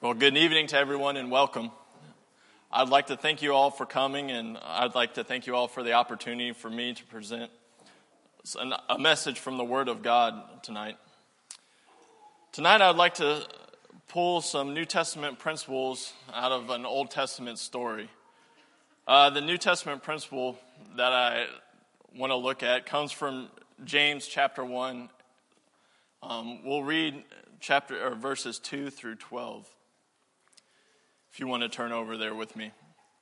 Well, good evening to everyone and welcome. I'd like to thank you all for coming, and I'd like to thank you all for the opportunity for me to present a message from the Word of God tonight. Tonight I'd like to pull some New Testament principles out of an Old Testament story. The New Testament principle that I want to look at comes from James chapter 1. We'll read verses 2 through 12. If you want to turn over there with me.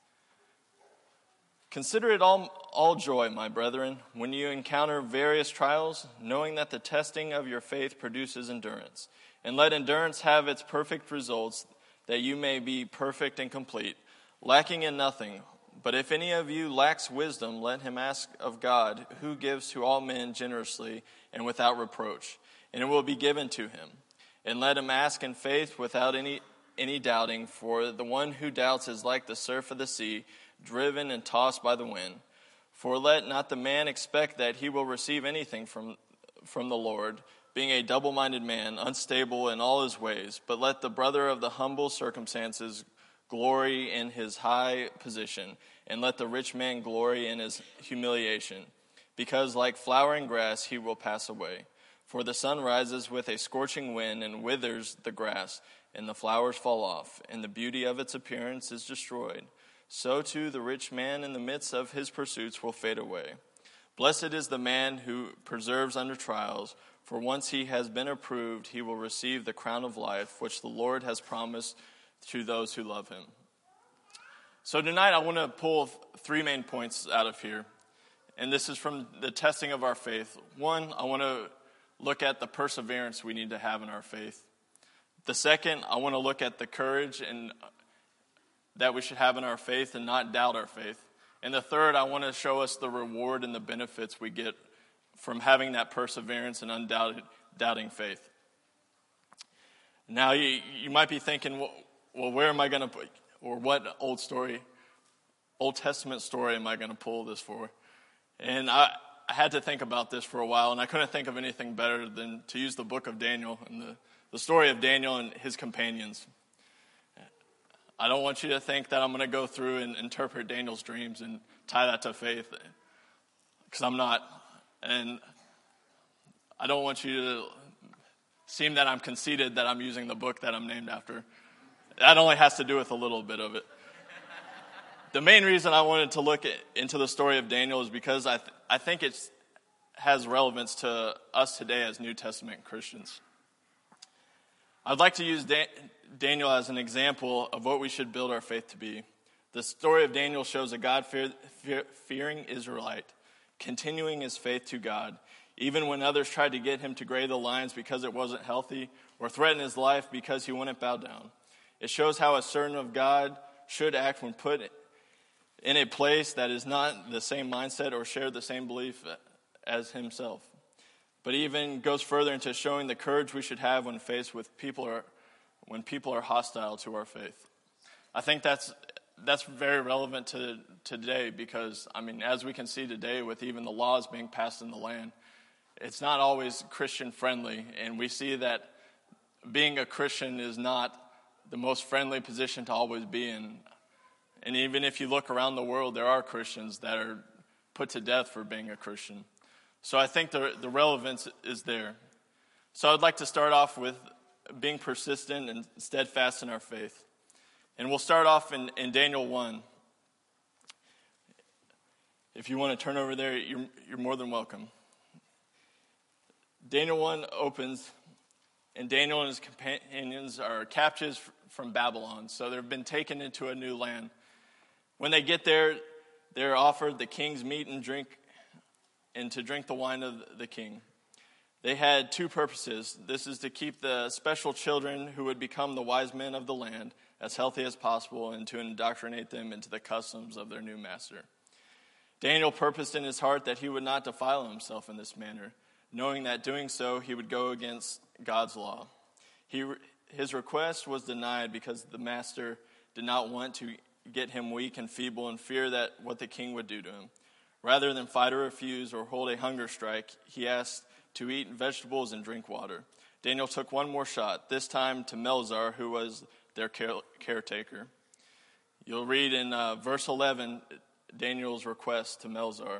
Consider it all joy, my brethren, when you encounter various trials, knowing that the testing of your faith produces endurance. And let endurance have its perfect results, that you may be perfect and complete, lacking in nothing. But if any of you lacks wisdom, let him ask of God, who gives to all men generously and without reproach, and it will be given to him. And let him ask in faith without any doubting, for the one who doubts is like the surf of the sea, driven and tossed by the wind. For let not the man expect that he will receive anything from the Lord, being a double-minded man, unstable in all his ways. But let the brother of the humble circumstances glory in his high position, and let the rich man glory in his humiliation, because like flowering grass he will pass away. For the sun rises with a scorching wind and withers the grass, and the flowers fall off, and the beauty of its appearance is destroyed. So too the rich man in the midst of his pursuits will fade away. Blessed is the man who perseveres under trials, for once he has been approved, he will receive the crown of life, which the Lord has promised to those who love him. So tonight I want to pull three main points out of here, and this is from the testing of our faith. One, I want to look at the perseverance we need to have in our faith. The second, I want to look at the courage and that we should have in our faith and not doubt our faith. And the third, I want to show us the reward and the benefits we get from having that perseverance and doubting faith. Now, you might be thinking, well, where am I going to put, or what Old Testament story am I going to pull this for? And I had to think about this for a while, and I couldn't think of anything better than to use the book of Daniel and the story of Daniel and his companions. I don't want you to think that I'm going to go through and interpret Daniel's dreams and tie that to faith, because I'm not. And I don't want you to seem that I'm conceited that I'm using the book that I'm named after. That only has to do with a little bit of it. The main reason I wanted to look into the story of Daniel is because I think it has relevance to us today as New Testament Christians. I'd like to use Daniel as an example of what we should build our faith to be. The story of Daniel shows a God-fearing Israelite continuing his faith to God, even when others tried to get him to gray the lines because it wasn't healthy, or threaten his life because he wouldn't bow down. It shows how a servant of God should act when put in a place that is not the same mindset or share the same belief as himself. But even goes further into showing the courage we should have when faced with people are hostile to our faith. I think that's very relevant to today because, as we can see today with even the laws being passed in the land, it's not always Christian friendly, and we see that being a Christian is not the most friendly position to always be in. And even if you look around the world, there are Christians that are put to death for being a Christian. So I think the relevance is there. So I'd like to start off with being persistent and steadfast in our faith. And we'll start off in Daniel 1. If you want to turn over there, you're more than welcome. Daniel 1 opens, and Daniel and his companions are captives from Babylon. So they've been taken into a new land. When they get there, they're offered the king's meat and drink, and to drink the wine of the king. They had two purposes. This is to keep the special children who would become the wise men of the land as healthy as possible and to indoctrinate them into the customs of their new master. Daniel purposed in his heart that he would not defile himself in this manner, knowing that doing so he would go against God's law. His request was denied because the master did not want to get him weak and feeble and fear that what the king would do to him. Rather than fight or refuse or hold a hunger strike, he asked to eat vegetables and drink water. Daniel took one more shot, this time to Melzar, who was their caretaker. You'll read in verse 11, Daniel's request to Melzar.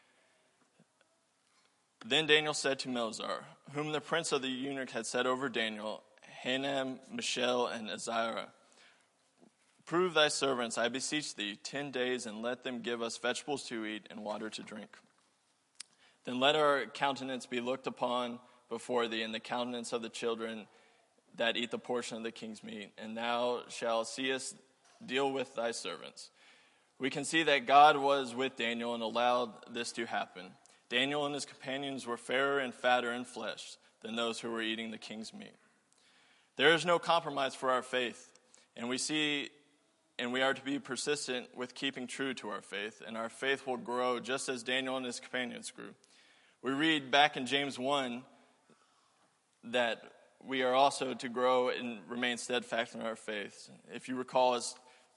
Then Daniel said to Melzar, whom the prince of the eunuch had set over Daniel, Hanam, Mishael, and Azariah, prove thy servants, I beseech thee, 10 days, and let them give us vegetables to eat and water to drink. Then let our countenance be looked upon before thee, and the countenance of the children that eat the portion of the king's meat, and thou shalt see us deal with thy servants. We can see that God was with Daniel and allowed this to happen. Daniel and his companions were fairer and fatter in flesh than those who were eating the king's meat. There is no compromise for our faith, and we are to be persistent with keeping true to our faith, and our faith will grow just as Daniel and his companions grew. We read back in James 1 that we are also to grow and remain steadfast in our faith. If you recall, as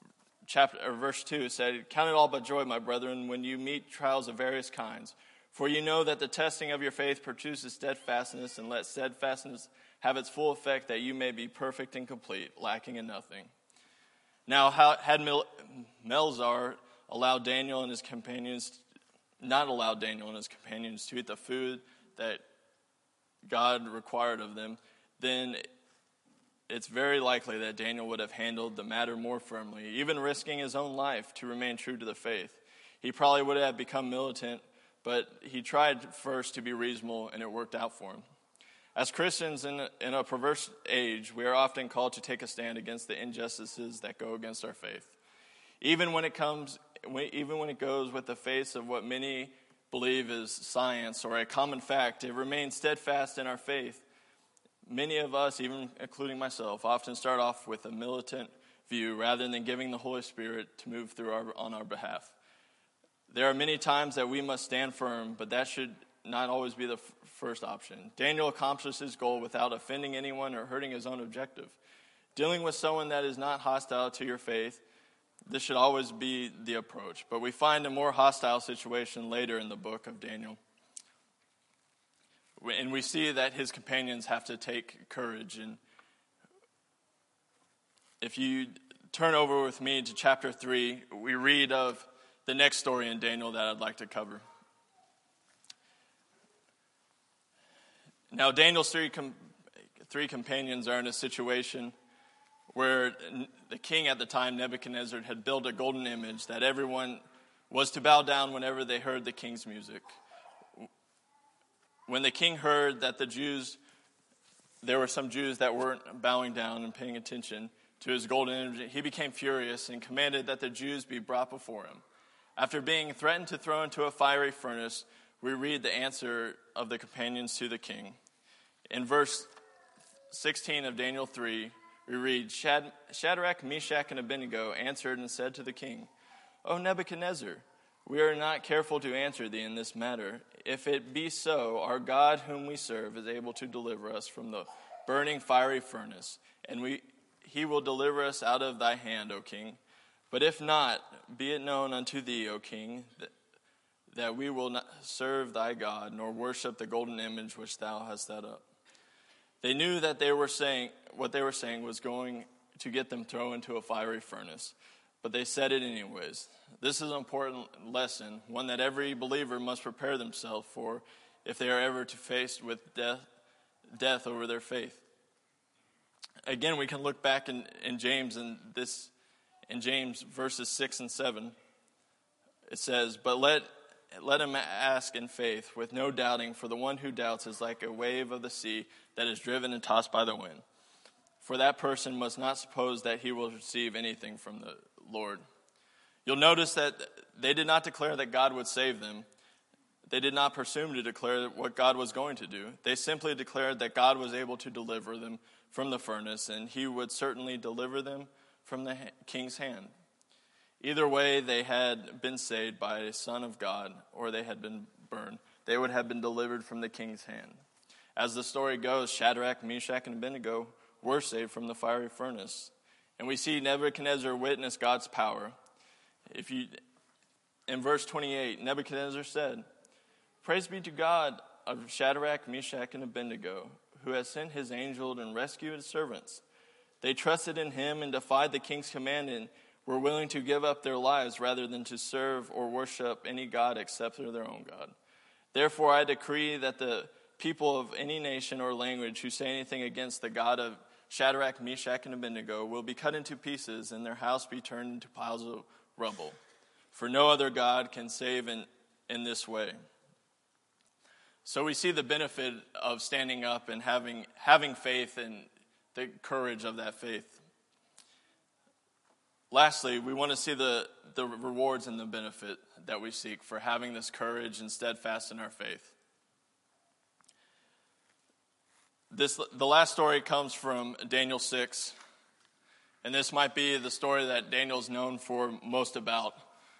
verse 2 said, count it all but joy, my brethren, when you meet trials of various kinds. For you know that the testing of your faith produces steadfastness, and let steadfastness have its full effect, that you may be perfect and complete, lacking in nothing. Now, had Melzar allowed Daniel and his companions, not allowed Daniel and his companions to eat the food that God required of them, then it's very likely that Daniel would have handled the matter more firmly, even risking his own life to remain true to the faith. He probably would have become militant, but he tried first to be reasonable, and it worked out for him. As Christians in a perverse age, we are often called to take a stand against the injustices that go against our faith. Even when it goes with the face of what many believe is science or a common fact, to remain steadfast in our faith. Many of us, even including myself, often start off with a militant view rather than giving the Holy Spirit to move through on our behalf. There are many times that we must stand firm, but that should not always be the first option. Daniel accomplished his goal without offending anyone or hurting his own objective. Dealing with someone that is not hostile to your faith, this should always be the approach. But we find a more hostile situation later in the book of Daniel. And we see that his companions have to take courage. And if you turn over with me to chapter 3, we read of the next story in Daniel that I'd like to cover. Now, Daniel's three companions are in a situation where the king at the time, Nebuchadnezzar, had built a golden image that everyone was to bow down whenever they heard the king's music. When the king heard that there were some Jews that weren't bowing down and paying attention to his golden image, he became furious and commanded that the Jews be brought before him. After being threatened to throw into a fiery furnace, we read the answer of the companions to the king. In verse 16 of Daniel 3, we read, Shadrach, Meshach, and Abednego answered and said to the king, O Nebuchadnezzar, we are not careful to answer thee in this matter. If it be so, our God whom we serve is able to deliver us from the burning fiery furnace, and he will deliver us out of thy hand, O king. But if not, be it known unto thee, O king, that we will not serve thy God, nor worship the golden image which thou hast set up. They knew that what they were saying was going to get them thrown into a fiery furnace, but they said it anyways. This is an important lesson, one that every believer must prepare themselves for if they are ever to face with death over their faith. Again, we can look back in James in James verses 6 and 7. It says, But let him ask in faith, with no doubting, for the one who doubts is like a wave of the sea that is driven and tossed by the wind. For that person must not suppose that he will receive anything from the Lord. You'll notice that they did not declare that God would save them. They did not presume to declare what God was going to do. They simply declared that God was able to deliver them from the furnace, and he would certainly deliver them from the king's hand. Either way, they had been saved by a son of God, or they had been burned. They would have been delivered from the king's hand. As the story goes, Shadrach, Meshach, and Abednego were saved from the fiery furnace. And we see Nebuchadnezzar witness God's power. In verse 28, Nebuchadnezzar said, Praise be to God of Shadrach, Meshach, and Abednego, who has sent his angel and rescued his servants. They trusted in him and defied the king's command and were willing to give up their lives rather than to serve or worship any god except for their own God. Therefore, I decree that the people of any nation or language who say anything against the God of Shadrach, Meshach, and Abednego will be cut into pieces and their house be turned into piles of rubble. For no other God can save in this way. So we see the benefit of standing up and having faith and the courage of that faith. Lastly, we want to see the rewards and the benefit that we seek for having this courage and steadfast in our faith. The last story comes from Daniel 6, and this might be the story that Daniel's known for most about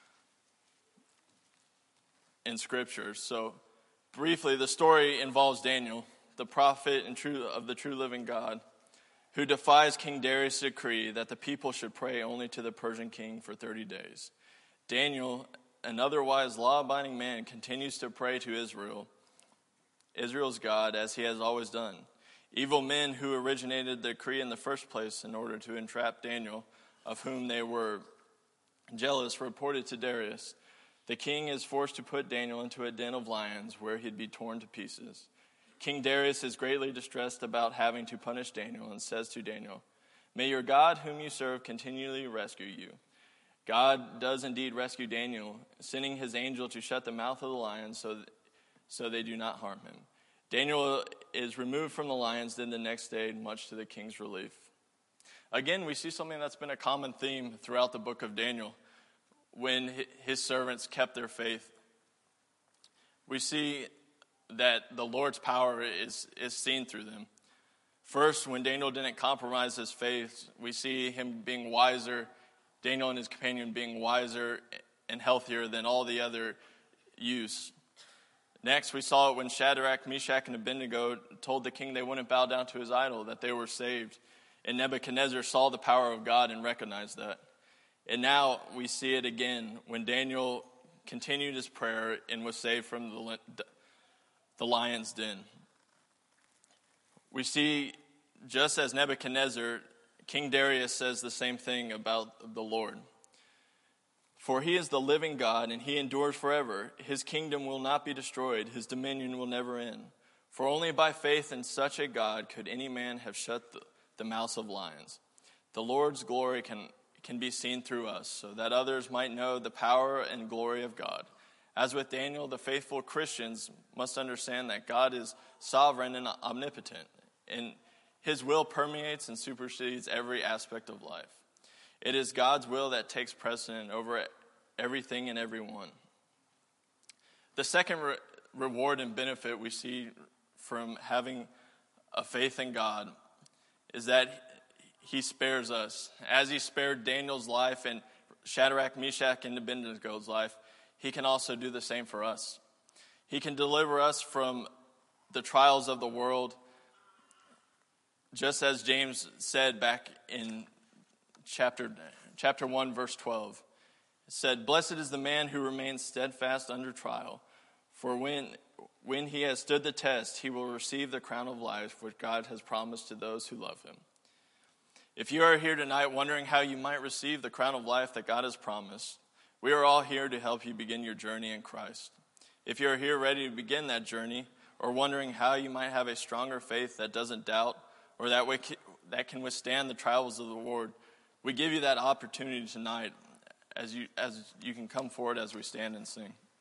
in Scripture. So, briefly, the story involves Daniel, the prophet of the true living God, who defies King Darius' decree that the people should pray only to the Persian king for 30 days. Daniel, an otherwise law-abiding man, continues to pray to Israel's God, as he has always done. Evil men who originated the decree in the first place in order to entrap Daniel, of whom they were jealous, reported to Darius, "The king is forced to put Daniel into a den of lions where he'd be torn to pieces." King Darius is greatly distressed about having to punish Daniel and says to Daniel, "May your God whom you serve continually rescue you." God does indeed rescue Daniel, sending his angel to shut the mouth of the lions so they do not harm him. Daniel is removed from the lions then the next day, much to the king's relief. Again, we see something that's been a common theme throughout the book of Daniel when his servants kept their faith. We see that the Lord's power is seen through them. First, when Daniel didn't compromise his faith, we see him being wiser, Daniel and his companion being wiser and healthier than all the other youths. Next, we saw it when Shadrach, Meshach, and Abednego told the king they wouldn't bow down to his idol, that they were saved. And Nebuchadnezzar saw the power of God and recognized that. And now we see it again when Daniel continued his prayer and was saved from the lion's den. We see, just as Nebuchadnezzar, King Darius says the same thing about the Lord. For he is the living God, and he endures forever. His kingdom will not be destroyed. His dominion will never end. For only by faith in such a God could any man have shut the mouths of lions. The Lord's glory can be seen through us, so that others might know the power and glory of God. As with Daniel, the faithful Christians must understand that God is sovereign and omnipotent, and his will permeates and supersedes every aspect of life. It is God's will that takes precedent over everything and everyone. The second reward and benefit we see from having a faith in God is that he spares us. As he spared Daniel's life and Shadrach, Meshach, and Abednego's life, he can also do the same for us. He can deliver us from the trials of the world, just as James said back in chapter 1, verse 12. It said, "Blessed is the man who remains steadfast under trial, for when he has stood the test, he will receive the crown of life which God has promised to those who love him." If you are here tonight wondering how you might receive the crown of life that God has promised, we are all here to help you begin your journey in Christ. If you are here ready to begin that journey, or wondering how you might have a stronger faith that doesn't doubt, or that can withstand the trials of the Lord, we give you that opportunity tonight as you can come forward as we stand and sing.